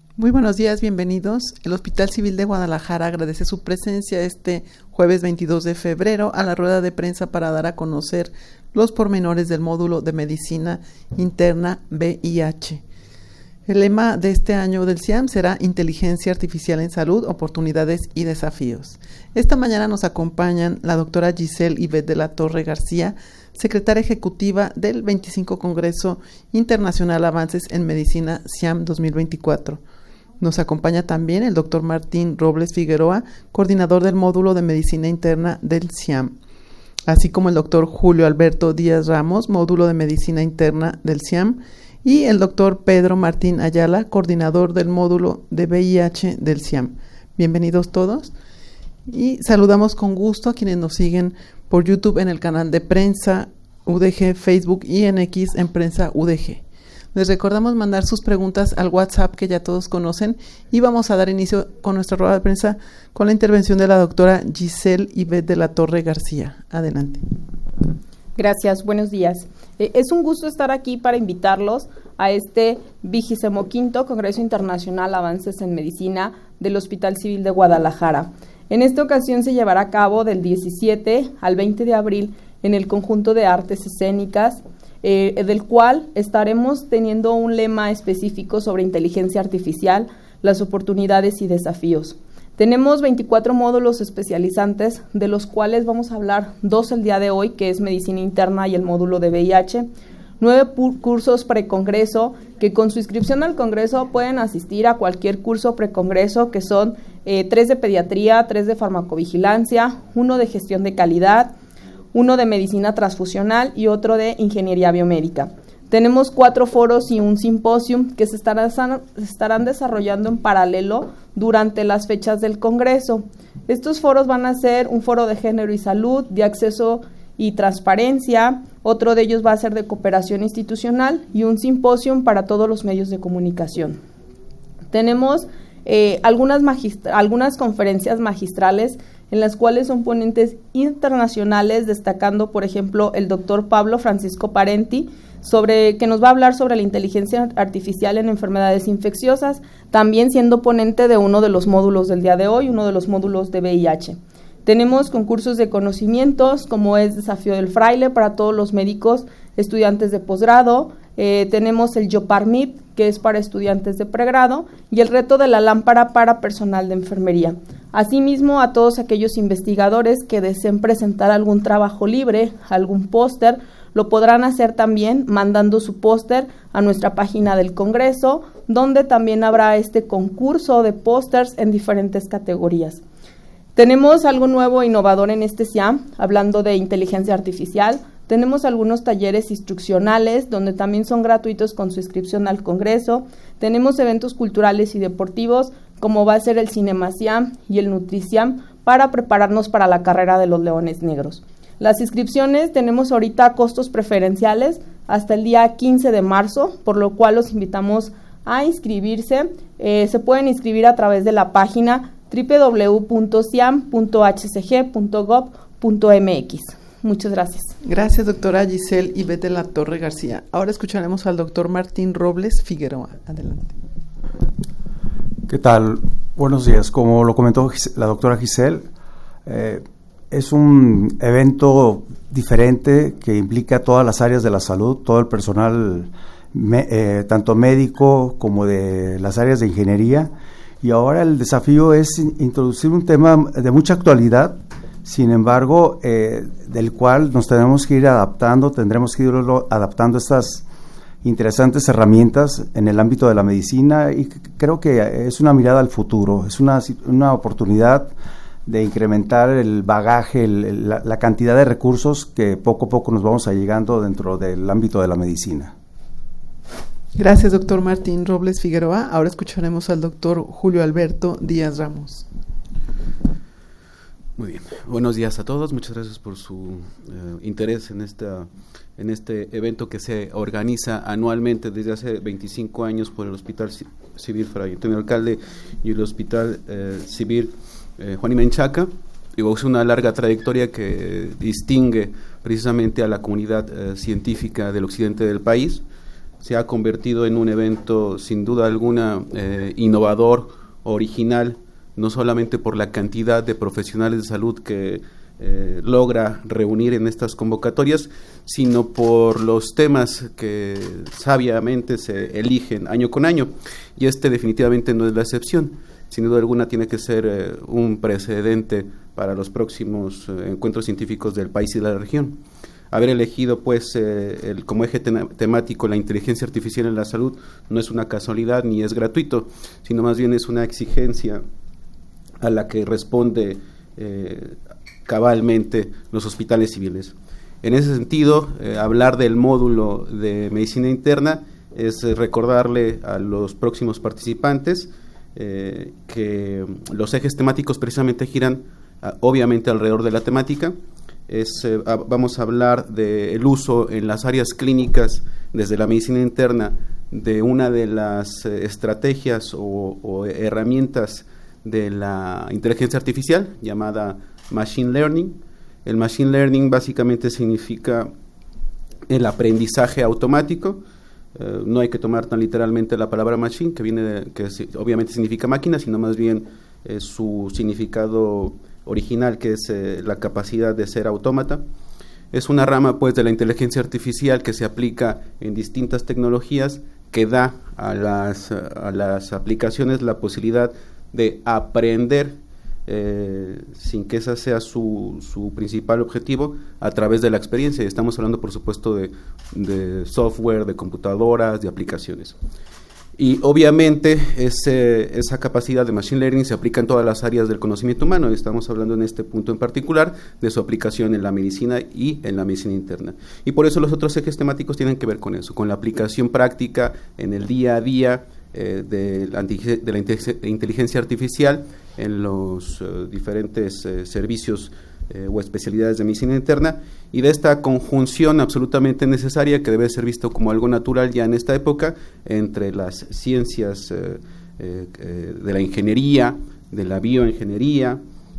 Muy buenos días, bienvenidos. El Hospital Civil de Guadalajara agradece su presencia este jueves 22 de febrero a la rueda de prensa para dar a conocer los pormenores del módulo de Medicina Interna VIH. El lema de este año del CIAM será Inteligencia Artificial en Salud, Oportunidades y Desafíos. Esta mañana nos acompañan la doctora Giselle Ivette de la Torre García, secretaria ejecutiva del 25 Congreso Internacional Avances en Medicina CIAM 2024. Nos acompaña también el doctor Martín Robles Figueroa, coordinador del módulo de Medicina Interna del CIAM, así como el doctor Julio Alberto Díaz Ramos, módulo de Medicina Interna del CIAM, y el doctor Pedro Martín Ayala, coordinador del módulo de VIH del CIAM. Bienvenidos todos y saludamos con gusto a quienes nos siguen por YouTube en el canal de Prensa UDG, Facebook y en X en Prensa UDG. Les recordamos mandar sus preguntas al WhatsApp que ya todos conocen y vamos a dar inicio con nuestra rueda de prensa con la intervención de la doctora Giselle Ivette de la Torre García. Adelante. Gracias, buenos días. Es un gusto estar aquí para invitarlos a este 25º Congreso Internacional Avances en Medicina del Hospital Civil de Guadalajara. En esta ocasión se llevará a cabo del 17 al 20 de abril en el Conjunto de Artes Escénicas, del cual estaremos teniendo un lema específico sobre inteligencia artificial, las oportunidades y desafíos. Tenemos 24 módulos especializantes, de los cuales vamos a hablar 2 el día de hoy, que es Medicina Interna y el módulo de VIH, 9 cursos precongreso, que con su inscripción al congreso pueden asistir a cualquier curso precongreso, que son 3 de pediatría, 3 de farmacovigilancia, 1 de gestión de calidad, 1 de medicina transfusional y otro de ingeniería biomédica. Tenemos 4 foros y un simposium que se estarán desarrollando en paralelo durante las fechas del Congreso. Estos foros van a ser un foro de género y salud, de acceso y transparencia, otro de ellos va a ser de cooperación institucional y un simposium para todos los medios de comunicación. Tenemos algunas conferencias magistrales en las cuales son ponentes internacionales, destacando, por ejemplo, el doctor Pablo Francisco Parenti, que nos va a hablar sobre la inteligencia artificial en enfermedades infecciosas, también siendo ponente de uno de los módulos del día de hoy, uno de los módulos de VIH. Tenemos concursos de conocimientos, como es Desafío del Fraile para todos los médicos, estudiantes de posgrado, tenemos el Yoparmit, que es para estudiantes de pregrado, y el reto de la lámpara para personal de enfermería. Asimismo, a todos aquellos investigadores que deseen presentar algún trabajo libre, algún póster, lo podrán hacer también mandando su póster a nuestra página del Congreso, donde también habrá este concurso de pósters en diferentes categorías. Tenemos algo nuevo e innovador en este CIAM, hablando de inteligencia artificial. Tenemos algunos talleres instruccionales, donde también son gratuitos con su inscripción al Congreso. Tenemos eventos culturales y deportivos, como va a ser el Cinema CIAM y el NutriCIAM, para prepararnos para la carrera de los Leones Negros. Las inscripciones tenemos ahorita costos preferenciales hasta el día 15 de marzo, por lo cual los invitamos a inscribirse. Se pueden inscribir a través de la página www.ciam.hcg.gov.mx. Muchas gracias. Gracias, doctora Giselle Ivette de la Torre García. Ahora escucharemos al doctor Martín Robles Figueroa. Adelante. ¿Qué tal? Buenos días. Como lo comentó la doctora Giselle, es un evento diferente que implica todas las áreas de la salud, todo el personal, tanto médico como de las áreas de ingeniería. Y ahora el desafío es introducir un tema de mucha actualidad, sin embargo, del cual nos tendremos que ir adaptando, estas interesantes herramientas en el ámbito de la medicina, y creo que es una mirada al futuro, es una oportunidad de incrementar el bagaje, la cantidad de recursos que poco a poco nos vamos allegando dentro del ámbito de la medicina. Gracias, doctor Martín Robles Figueroa. Ahora escucharemos al doctor Julio Alberto Díaz Ramos. Muy bien, buenos días a todos, muchas gracias por su interés en este evento que se organiza anualmente desde hace 25 años por el Hospital Civil Fray Antonio Alcalde y el Hospital Civil Juan y Menchaca. Es una larga trayectoria que distingue precisamente a la comunidad científica del occidente del país. se ha convertido en un evento sin duda alguna innovador, original, no solamente por la cantidad de profesionales de salud que logra reunir en estas convocatorias, sino por los temas que sabiamente se eligen año con año, y definitivamente no es la excepción. Sin duda alguna tiene que ser un precedente para los próximos encuentros científicos del país y de la región. Haber elegido pues como eje temático la inteligencia artificial en la salud no es una casualidad ni es gratuito, sino más bien es una exigencia a la que responde cabalmente los hospitales civiles. En ese sentido, hablar del módulo de medicina interna es recordarle a los próximos participantes que los ejes temáticos precisamente giran obviamente alrededor de la temática. Vamos a hablar del uso en las áreas clínicas desde la medicina interna de una de las estrategias o herramientas de la inteligencia artificial llamada Machine Learning. El Machine Learning básicamente significa el aprendizaje automático. No hay que tomar tan literalmente la palabra machine, que obviamente significa máquina, sino más bien su significado original, que es la capacidad de ser autómata. Es una rama pues de la inteligencia artificial que se aplica en distintas tecnologías, que da a las aplicaciones la posibilidad de aprender sin que ese sea su principal objetivo, a través de la experiencia. Estamos hablando, por supuesto, de software, de computadoras, de aplicaciones. Y obviamente esa capacidad de Machine Learning se aplica en todas las áreas del conocimiento humano. Estamos hablando en este punto en particular de su aplicación en la medicina y en la medicina interna. Y por eso los otros ejes temáticos tienen que ver con eso, con la aplicación práctica en el día a día de la inteligencia artificial en los diferentes servicios o especialidades de medicina interna, y de esta conjunción absolutamente necesaria que debe ser visto como algo natural ya en esta época entre las ciencias de la ingeniería, de la bioingeniería,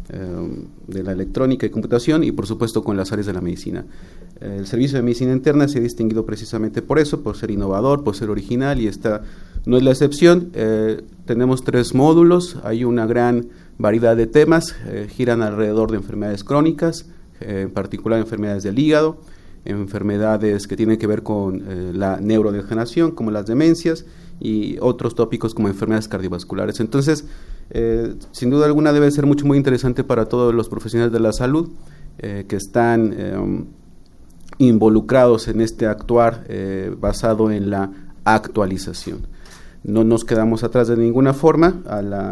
de la electrónica y computación, y por supuesto con las áreas de la medicina. El servicio de medicina interna se ha distinguido precisamente por eso, por ser innovador, por ser original, y esta no es la excepción. Tenemos 3 módulos, hay una gran variedad de temas, giran alrededor de enfermedades crónicas, en particular enfermedades del hígado, enfermedades que tienen que ver con la neurodegeneración, como las demencias, y otros tópicos como enfermedades cardiovasculares. Entonces, sin duda alguna debe ser muy interesante para todos los profesionales de la salud que están involucrados en este actuar basado en la actualización. No nos quedamos atrás de ninguna forma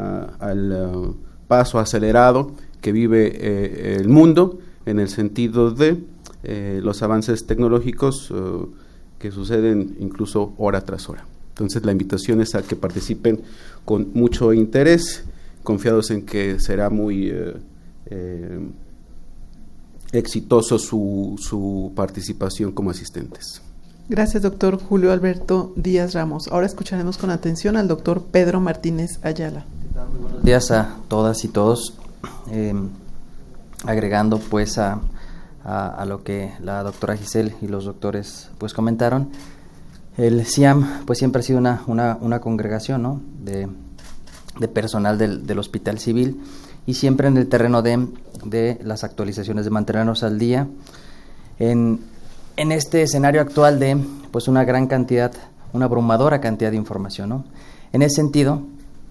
al paso acelerado que vive el mundo, en el sentido de los avances tecnológicos que suceden incluso hora tras hora. Entonces la invitación es a que participen con mucho interés, confiados en que será muy exitoso su participación como asistentes. Gracias, doctor Julio Alberto Díaz Ramos. Ahora escucharemos con atención al doctor Pedro Martínez Ayala. Muy buenos días a todas y todos. Agregando pues a lo que la doctora Giselle y los doctores pues comentaron, el CIAM pues siempre ha sido una congregación, ¿no?, de personal del Hospital Civil, y siempre en el terreno de las actualizaciones, de mantenernos al día en este escenario actual de pues una abrumadora cantidad de información, ¿no? En ese sentido,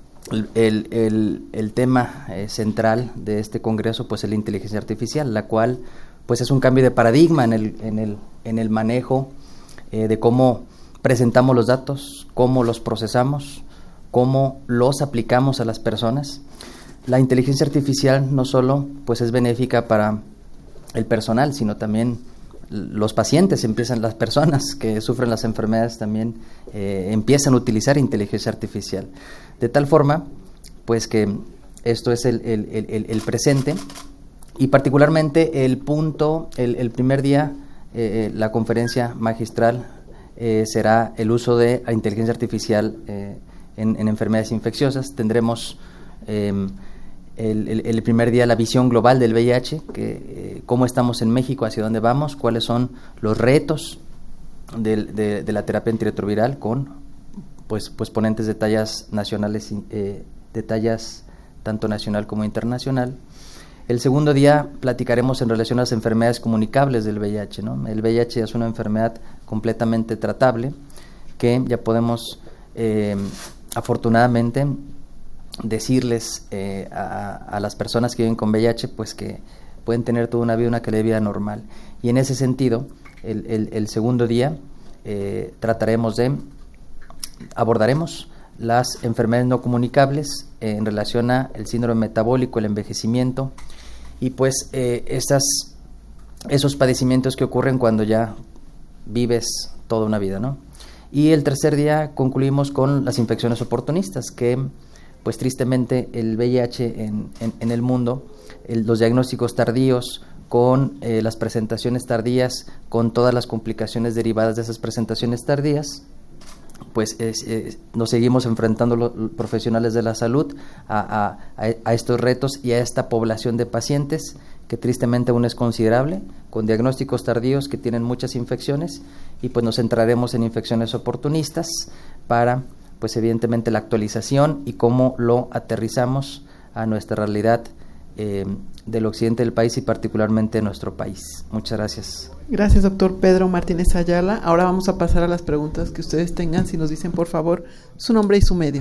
el tema central de este congreso pues es la inteligencia artificial, la cual pues es un cambio de paradigma en el manejo de cómo presentamos los datos, cómo los procesamos, cómo los aplicamos a las personas. La inteligencia artificial no solo pues es benéfica para el personal, sino también los pacientes, las personas que sufren las enfermedades también empiezan a utilizar inteligencia artificial. De tal forma, pues que esto es el presente, y particularmente el primer día, la conferencia magistral será el uso de la inteligencia artificial en enfermedades infecciosas. Tendremos el primer día la visión global del VIH, cómo estamos en México, hacia dónde vamos, cuáles son los retos de la terapia antirretroviral con pues ponentes de tallas nacionales, de tallas tanto nacional como internacional. El segundo día platicaremos en relación a las enfermedades comunicables del VIH, ¿no? El VIH es una enfermedad completamente tratable que ya podemos afortunadamente decirles a las personas que viven con VIH pues que pueden tener toda una vida, una calidad de vida normal. Y en ese sentido, el segundo día abordaremos las enfermedades no comunicables en relación a el síndrome metabólico, el envejecimiento y pues esos padecimientos que ocurren cuando ya vives toda una vida, ¿no? Y el tercer día concluimos con las infecciones oportunistas, que pues tristemente el VIH en el mundo, los diagnósticos tardíos con las presentaciones tardías, con todas las complicaciones derivadas de esas presentaciones tardías, pues nos seguimos enfrentando los profesionales de la salud a estos retos y a esta población de pacientes que tristemente aún es considerable, con diagnósticos tardíos que tienen muchas infecciones, y pues nos centraremos en infecciones oportunistas para, pues evidentemente, la actualización y cómo lo aterrizamos a nuestra realidad del occidente del país y particularmente de nuestro país. Muchas gracias. Gracias, doctor Pedro Martínez Ayala. Ahora vamos a pasar a las preguntas que ustedes tengan. Si nos dicen, por favor, su nombre y su medio.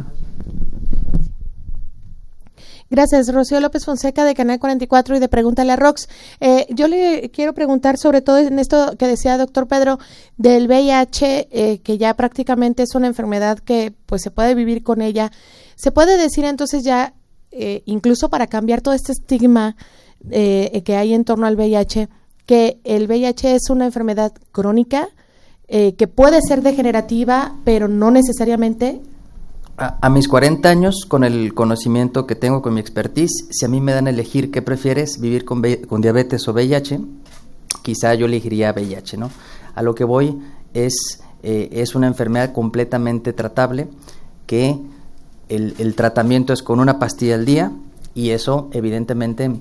Gracias, Rocío López Fonseca de Canal 44 y de Pregúntale a Rox. Yo le quiero preguntar sobre todo en esto que decía doctor Pedro del VIH, que ya prácticamente es una enfermedad que pues se puede vivir con ella. ¿Se puede decir entonces ya, incluso para cambiar todo este estigma que hay en torno al VIH, que el VIH es una enfermedad crónica, que puede ser degenerativa, pero no necesariamente? A mis 40 años, con el conocimiento que tengo, con mi expertise, si a mí me dan a elegir qué prefieres, vivir con diabetes o VIH, quizá yo elegiría VIH, ¿no? A lo que voy es una enfermedad completamente tratable, que el tratamiento es con una pastilla al día, y eso evidentemente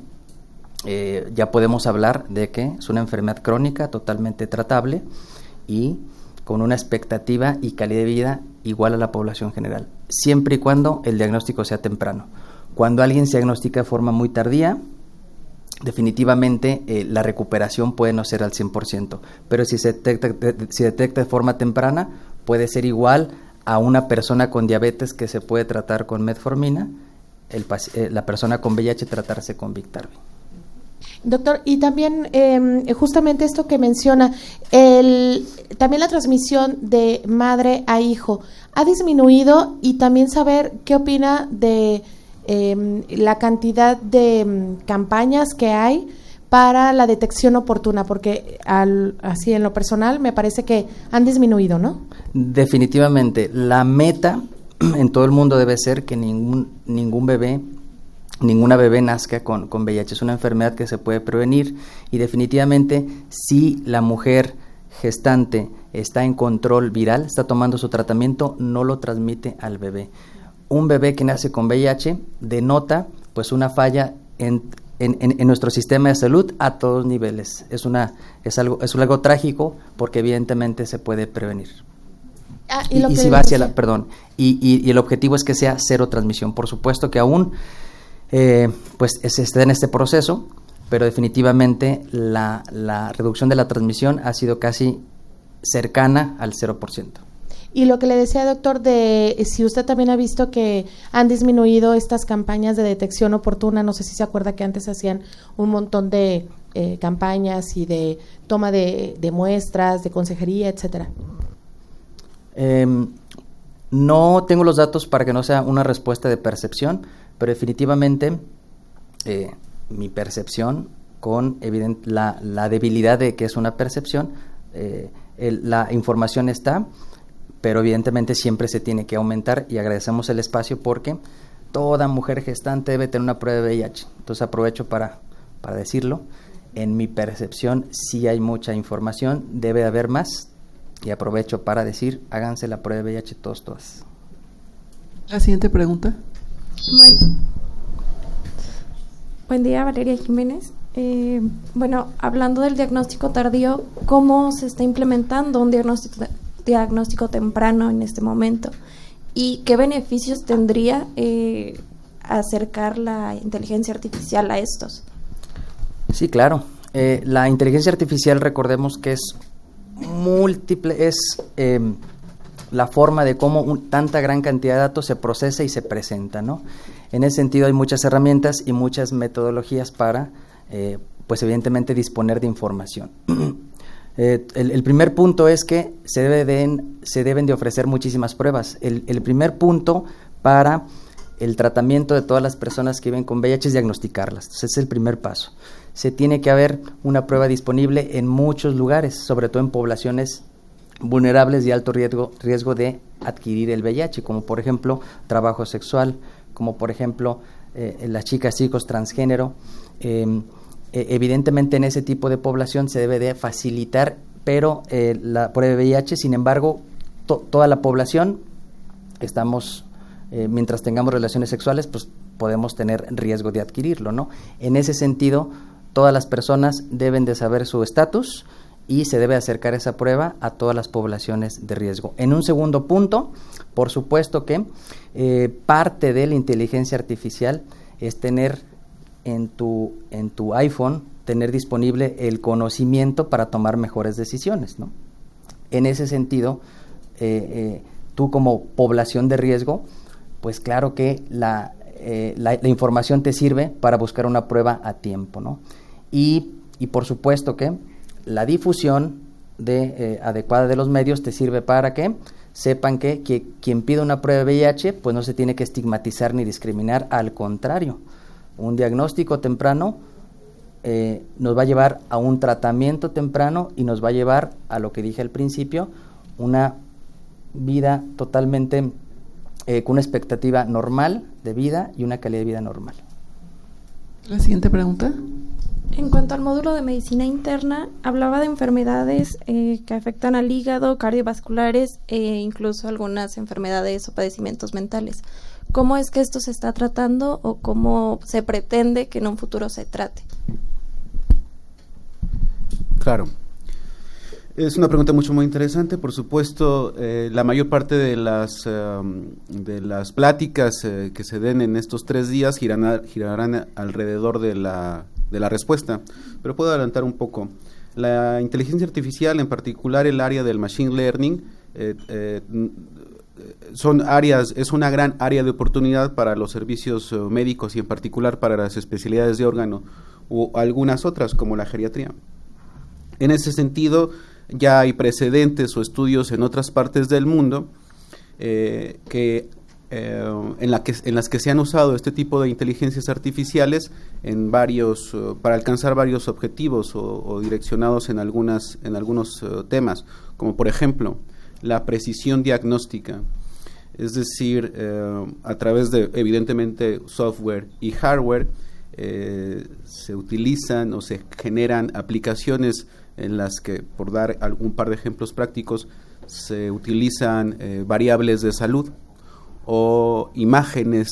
ya podemos hablar de que es una enfermedad crónica totalmente tratable y con una expectativa y calidad de vida igual a la población general, siempre y cuando el diagnóstico sea temprano. Cuando alguien se diagnostica de forma muy tardía, definitivamente la recuperación puede no ser al 100%, pero si se detecta de forma temprana, puede ser igual a una persona con diabetes que se puede tratar con metformina, la persona con VIH tratarse con Biktarvy. Doctor, y también justamente esto que menciona, también la transmisión de madre a hijo ha disminuido, y también saber qué opina de la cantidad de campañas que hay para la detección oportuna, porque así en lo personal me parece que han disminuido, ¿no? Definitivamente, la meta en todo el mundo debe ser que ninguna bebé nazca con VIH. Es una enfermedad que se puede prevenir, y definitivamente si la mujer gestante está en control viral, está tomando su tratamiento, no lo transmite al bebé. Un bebé que nace con VIH denota pues una falla en nuestro sistema de salud a todos niveles. Es algo trágico, porque evidentemente se puede prevenir. Y el objetivo es que sea cero transmisión. Por supuesto que aún pues se está en este proceso, pero definitivamente la reducción de la transmisión ha sido casi cercana al 0%. Y lo que le decía, doctor, de si usted también ha visto que han disminuido estas campañas de detección oportuna. No sé si se acuerda que antes hacían un montón de campañas y de toma de muestras, de consejería, etcétera. No tengo los datos para que no sea una respuesta de percepción, pero definitivamente mi percepción, con la debilidad de que es una percepción, la información está, pero evidentemente siempre se tiene que aumentar, y agradecemos el espacio porque toda mujer gestante debe tener una prueba de VIH. Entonces aprovecho para decirlo. En mi percepción sí hay mucha información, debe haber más, y aprovecho para decir, háganse la prueba de VIH todas. La siguiente pregunta. Bueno. Buen día, Valeria Jiménez. Bueno, hablando del diagnóstico tardío, ¿cómo se está implementando un diagnóstico temprano en este momento? ¿Y qué beneficios tendría acercar la inteligencia artificial a estos? Sí, claro. La inteligencia artificial, recordemos que es múltiple, es la forma de cómo tanta gran cantidad de datos se procesa y se presenta, ¿no? En ese sentido hay muchas herramientas y muchas metodologías para, pues evidentemente, disponer de información. El primer punto es que se deben de ofrecer muchísimas pruebas. El primer punto para el tratamiento de todas las personas que viven con VIH es diagnosticarlas. Entonces, ese es el primer paso. Se tiene que haber una prueba disponible en muchos lugares, sobre todo en poblaciones vulnerables y alto riesgo de adquirir el VIH, como por ejemplo trabajo sexual, como por ejemplo las chicas, chicos transgénero. Evidentemente en ese tipo de población se debe de facilitar, pero la prueba de VIH, sin embargo, toda la población estamos, mientras tengamos relaciones sexuales, pues podemos tener riesgo de adquirirlo, ¿no? En ese sentido, todas las personas deben de saber su estatus y se debe acercar esa prueba a todas las poblaciones de riesgo. En un segundo punto, por supuesto que parte de la inteligencia artificial es tener en tu iPhone, tener disponible el conocimiento para tomar mejores decisiones, ¿no? En ese sentido, tú como población de riesgo, pues claro que la información te sirve para buscar una prueba a tiempo, ¿no? Y por supuesto que la difusión adecuada de los medios te sirve para que sepan que quien pide una prueba de VIH pues no se tiene que estigmatizar ni discriminar, al contrario, un diagnóstico temprano nos va a llevar a un tratamiento temprano y nos va a llevar a lo que dije al principio, una vida totalmente con una expectativa normal de vida y una calidad de vida normal. La siguiente pregunta. En cuanto al módulo de medicina interna, hablaba de enfermedades que afectan al hígado, cardiovasculares e incluso algunas enfermedades o padecimientos mentales. ¿Cómo es que esto se está tratando o cómo se pretende que en un futuro se trate? Claro. Es una pregunta muy interesante. Por supuesto, la mayor parte de las pláticas que se den en estos 3 días girarán alrededor de la respuesta, pero puedo adelantar un poco. La inteligencia artificial, en particular el área del machine learning, es una gran área de oportunidad para los servicios médicos y en particular para las especialidades de órgano o algunas otras como la geriatría. En ese sentido, ya hay precedentes o estudios en otras partes del mundo en las que se han usado este tipo de inteligencias artificiales para alcanzar varios objetivos o direccionados en algunos temas, como por ejemplo la precisión diagnóstica, es decir, a través de evidentemente software y hardware se utilizan o se generan aplicaciones en las que, por dar algún par de ejemplos prácticos, se utilizan variables de salud o imágenes,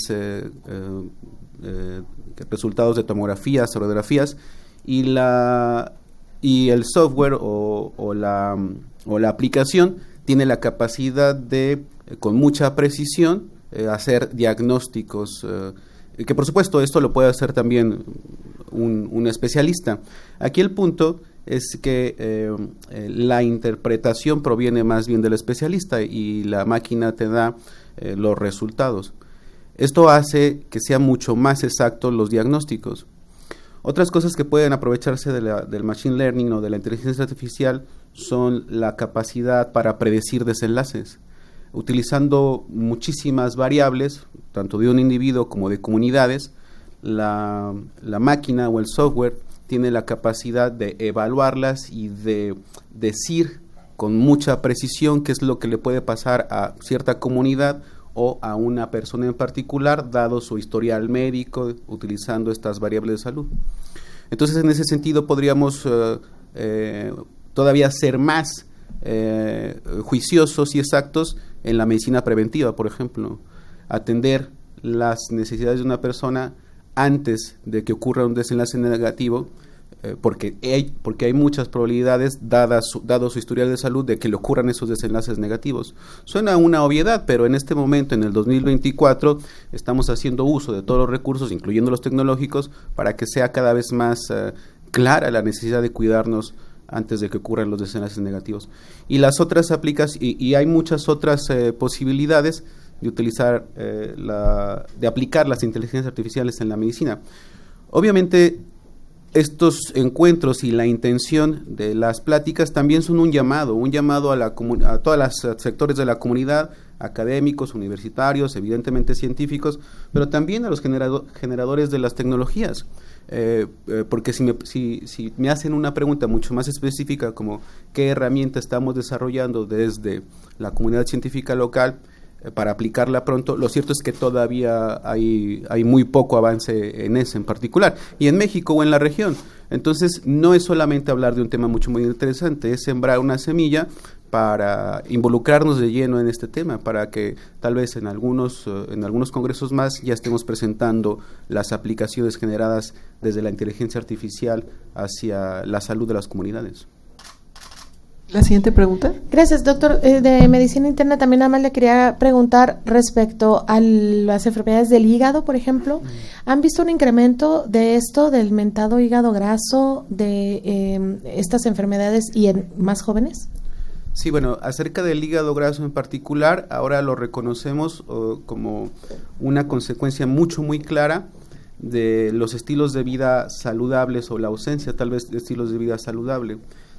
resultados de tomografías, radiografías, y el software o la aplicación tiene la capacidad de, con mucha precisión, hacer diagnósticos, que por supuesto esto lo puede hacer también un especialista. Aquí el punto es que la interpretación proviene más bien del especialista y la máquina te da los resultados. Esto hace que sean mucho más exactos los diagnósticos. Otras cosas que pueden aprovecharse del machine learning o de la inteligencia artificial son la capacidad para predecir desenlaces. Utilizando muchísimas variables, tanto de un individuo como de comunidades, la máquina o el software tiene la capacidad de evaluarlas y de decir con mucha precisión qué es lo que le puede pasar a cierta comunidad o a una persona en particular, dado su historial médico, utilizando estas variables de salud. Entonces, en ese sentido, podríamos todavía ser más juiciosos y exactos en la medicina preventiva, por ejemplo, atender las necesidades de una persona antes de que ocurra un desenlace negativo, porque hay muchas probabilidades, dado su historial de salud, de que le ocurran esos desenlaces negativos. Suena una obviedad, pero en este momento, en el 2024, estamos haciendo uso de todos los recursos, incluyendo los tecnológicos, para que sea cada vez más clara la necesidad de cuidarnos antes de que ocurran los desenlaces negativos. Y las otras y hay muchas otras posibilidades de utilizar, de aplicar las inteligencias artificiales en la medicina. Obviamente, estos encuentros y la intención de las pláticas también son un llamado a todos los sectores de la comunidad, académicos, universitarios, evidentemente científicos, pero también a los generadores de las tecnologías. Porque si me hacen una pregunta mucho más específica, como qué herramienta estamos desarrollando desde la comunidad científica local para aplicarla pronto, lo cierto es que todavía hay muy poco avance en ese en particular, y en México o en la región. Entonces, no es solamente hablar de un tema muy interesante, es sembrar una semilla para involucrarnos de lleno en este tema, para que tal vez en algunos congresos más ya estemos presentando las aplicaciones generadas desde la inteligencia artificial hacia la salud de las comunidades. La siguiente pregunta. Gracias, doctor. De medicina interna también nada más le quería preguntar respecto a las enfermedades del hígado, por ejemplo. ¿Han visto un incremento de esto, del mentado hígado graso, de estas enfermedades y en más jóvenes? Sí, bueno, acerca del hígado graso en particular, ahora lo reconocemos como una consecuencia muy clara de los estilos de vida saludables, o la ausencia tal vez de estilos de vida saludable.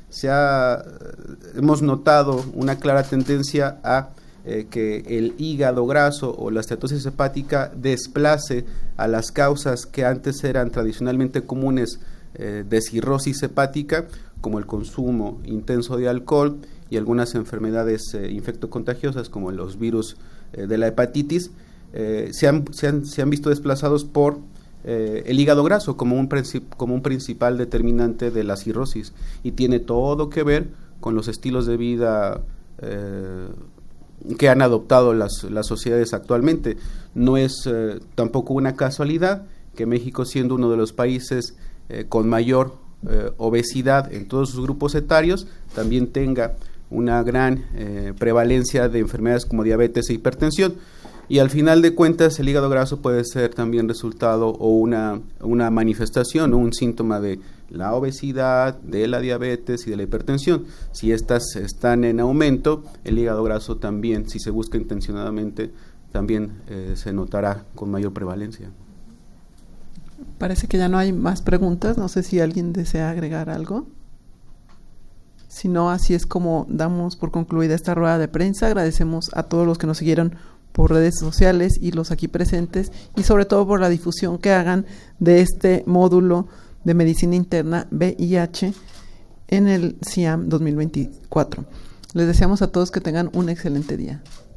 Hemos notado una clara tendencia a que el hígado graso o la esteatosis hepática desplace a las causas que antes eran tradicionalmente comunes de cirrosis hepática, como el consumo intenso de alcohol y algunas enfermedades infectocontagiosas como los virus de la hepatitis, se han visto desplazados por el hígado graso como un principal determinante de la cirrosis, y tiene todo que ver con los estilos de vida que han adoptado las sociedades actualmente. No es tampoco una casualidad que México, siendo uno de los países con mayor obesidad en todos sus grupos etarios, también tenga una gran prevalencia de enfermedades como diabetes e hipertensión. Y al final de cuentas, el hígado graso puede ser también resultado o una manifestación o un síntoma de la obesidad, de la diabetes y de la hipertensión. Si estas están en aumento, el hígado graso también, si se busca intencionadamente, también se notará con mayor prevalencia. Parece que ya no hay más preguntas. No sé si alguien desea agregar algo. Si no, así es como damos por concluida esta rueda de prensa. Agradecemos a todos los que nos siguieron por redes sociales y los aquí presentes, y sobre todo por la difusión que hagan de este módulo de medicina interna VIH en el CIAM 2024. Les deseamos a todos que tengan un excelente día.